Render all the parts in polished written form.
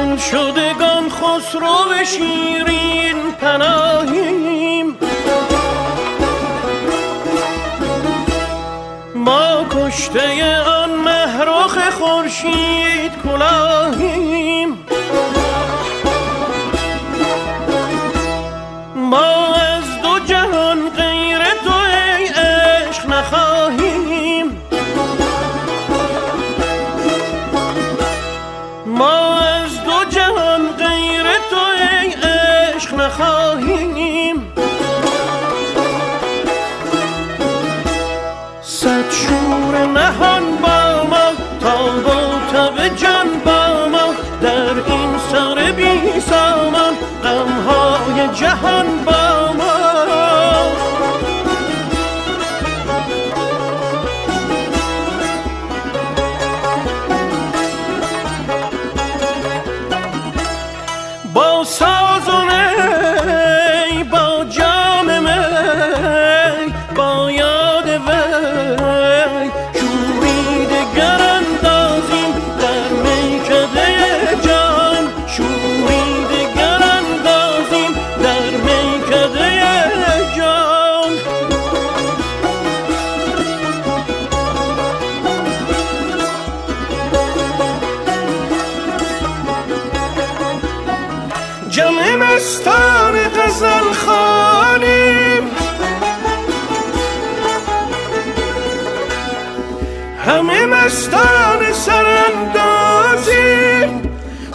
دل شدگان خسرو شیرین پناهیم، ما کشته آن مهرخ خورشید کلاهیم، ما از دو جهان غیر تو ای عشق نخواهیم، ما از دو جهان غیر تو ای عشق نخواهیم. صد شور نهان با ما تا با تب جان با ما، در این سر بی سامان غمهای جهان با ما. با ساز و نی، با جام می، با یاد وی شوری دگر اندازیم در میکده جان، شوری دگر اندازیم در میکده جان. جمع مستان غزل خوانیم، همه مستان سراندازیم،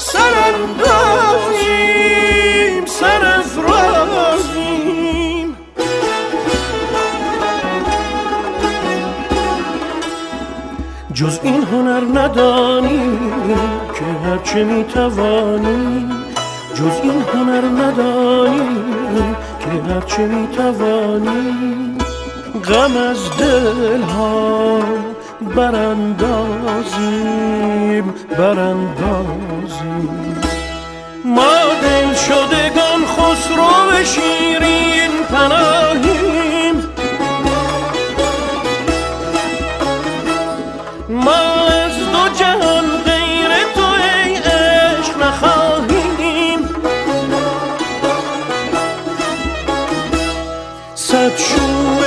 سراندازیم، سرافرازیم. جز این هنر ندانیم که هرچه میتوانیم، جز این هنر ندانیم که هرچه میتوانیم. غم از دل ها براندازیم، براندازیم. ما دل شدگان خسرو شیرین پناهیم، ما از دو جهان غیر تو ای عشق نخواهیم. صد شور